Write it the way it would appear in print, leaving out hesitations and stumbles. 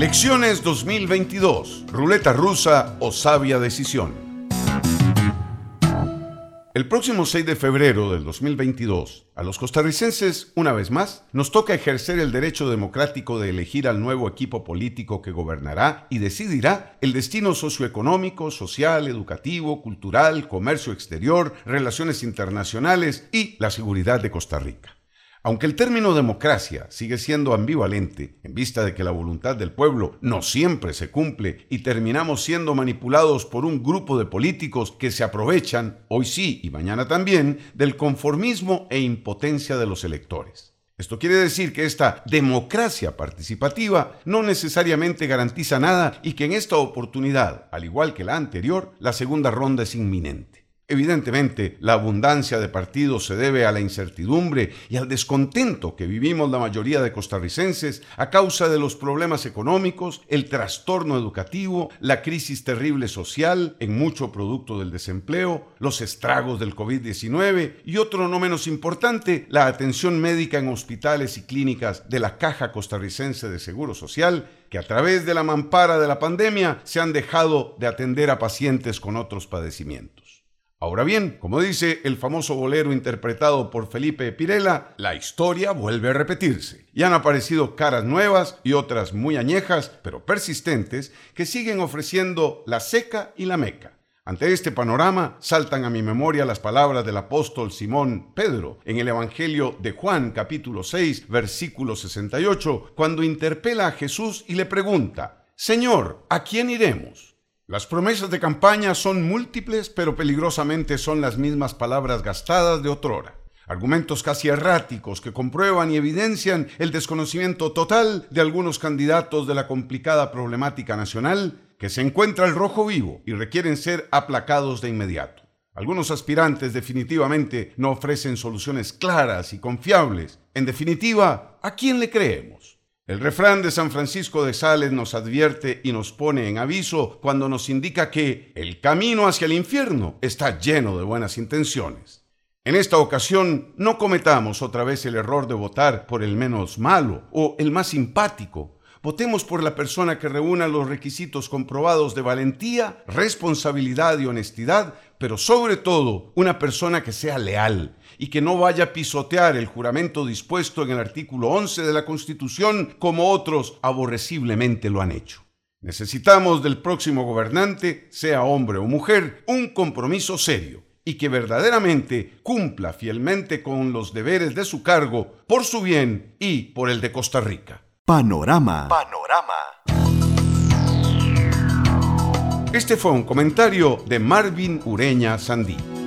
Elecciones 2022. Ruleta rusa o sabia decisión. El próximo 6 de febrero del 2022, a los costarricenses, una vez más, nos toca ejercer el derecho democrático de elegir al nuevo equipo político que gobernará y decidirá el destino socioeconómico, social, educativo, cultural, comercio exterior, relaciones internacionales y la seguridad de Costa Rica. Aunque el término democracia sigue siendo ambivalente, en vista de que la voluntad del pueblo no siempre se cumple y terminamos siendo manipulados por un grupo de políticos que se aprovechan, hoy sí y mañana también, del conformismo e impotencia de los electores. Esto quiere decir que esta democracia participativa no necesariamente garantiza nada y que en esta oportunidad, al igual que la anterior, la segunda ronda es inminente. Evidentemente, la abundancia de partidos se debe a la incertidumbre y al descontento que vivimos la mayoría de costarricenses a causa de los problemas económicos, el trastorno educativo, la crisis terrible social, en mucho producto del desempleo, los estragos del COVID-19 y otro no menos importante, la atención médica en hospitales y clínicas de la Caja Costarricense de Seguro Social, que a través de la mampara de la pandemia se han dejado de atender a pacientes con otros padecimientos. Ahora bien, como dice el famoso bolero interpretado por Felipe Pirela, la historia vuelve a repetirse. Y han aparecido caras nuevas y otras muy añejas, pero persistentes, que siguen ofreciendo la seca y la meca. Ante este panorama, saltan a mi memoria las palabras del apóstol Simón Pedro en el Evangelio de Juan, capítulo 6, versículo 68, cuando interpela a Jesús y le pregunta: «Señor, ¿a quién iremos?». Las promesas de campaña son múltiples, pero peligrosamente son las mismas palabras gastadas de otrora. Argumentos casi erráticos que comprueban y evidencian el desconocimiento total de algunos candidatos de la complicada problemática nacional que se encuentra al rojo vivo y requieren ser aplacados de inmediato. Algunos aspirantes definitivamente no ofrecen soluciones claras y confiables. En definitiva, ¿a quién le creemos? El refrán de San Francisco de Sales nos advierte y nos pone en aviso cuando nos indica que el camino hacia el infierno está lleno de buenas intenciones. En esta ocasión, no cometamos otra vez el error de votar por el menos malo o el más simpático. Votemos por la persona que reúna los requisitos comprobados de valentía, responsabilidad y honestidad, pero sobre todo una persona que sea leal y que no vaya a pisotear el juramento dispuesto en el artículo 11 de la Constitución como otros aborreciblemente lo han hecho. Necesitamos del próximo gobernante, sea hombre o mujer, un compromiso serio y que verdaderamente cumpla fielmente con los deberes de su cargo por su bien y por el de Costa Rica. Panorama. Este fue un comentario de Marvin Ureña Sandí.